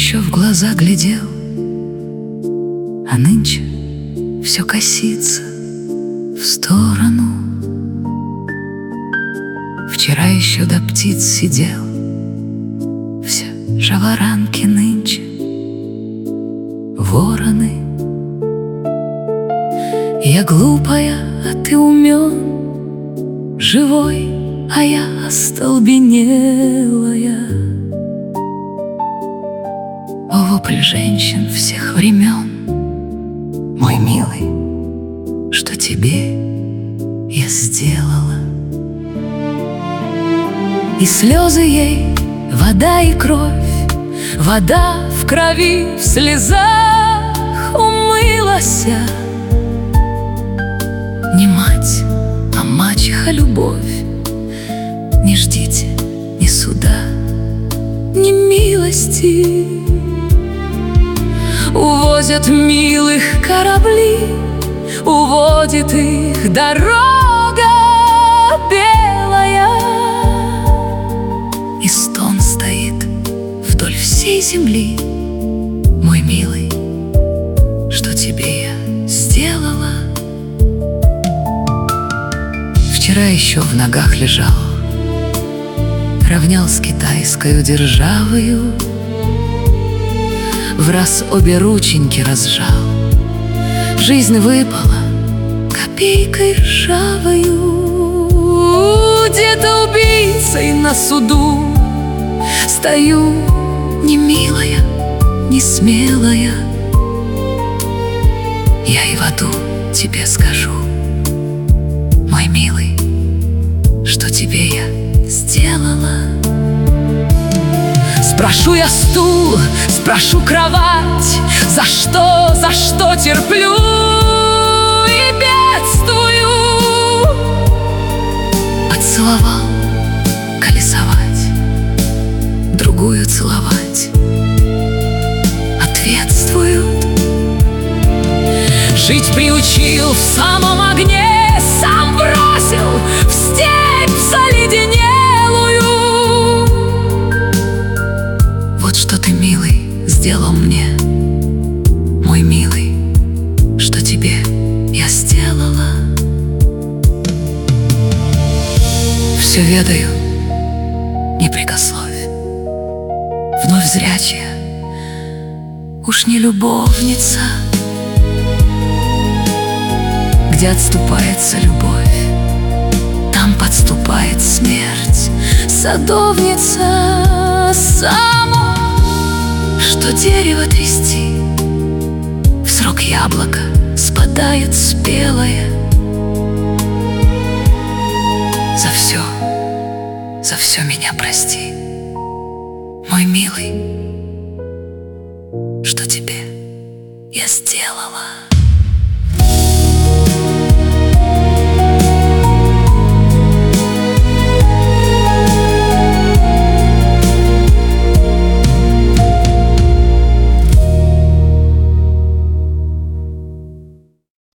еще в глаза глядел, а нынче все косится в сторону. Вчера еще до птиц сидел, все жаворонки нынче вороны. Я глупая, а ты умен, живой, а я остолбенелая. О, вопль женщин всех времен, мой милый, что тебе я сделала. И слезы ей, вода и кровь, вода в крови, в слезах умылася. Не мать, а мачеха любовь. Не ждите ни суда, ни милости. Увозят милых корабли, уводит их дорога белая. И стон стоит вдоль всей земли, мой милый, что тебе я сделала. Вчера еще в ногах лежал, равнял с китайскою державою, враз обе рученьки разжал. Жизнь выпала копейкой ржавою. Где-то убийцей на суду стою, не милая, не смелая. Я и в аду тебе скажу, мой милый, что тебе я сделала. Спрошу я стул, спрошу кровать, за что терплю и бедствую. Поцеловал, колесовать, другую целовать, ответствуют. Жить приучил в самом огне, сам бросил в степь заледенелую. Вот что ты, милый, сделал мне, мой милый, что тебе я сделала. Все ведаю, не прикословь. Вновь зрячая, уж не любовница. Где отступается любовь, там подступает смерть. Садовница само, что дерево трясти, в срок яблоко спадает спелое. За все меня прости, мой милый, что тебе я сделала.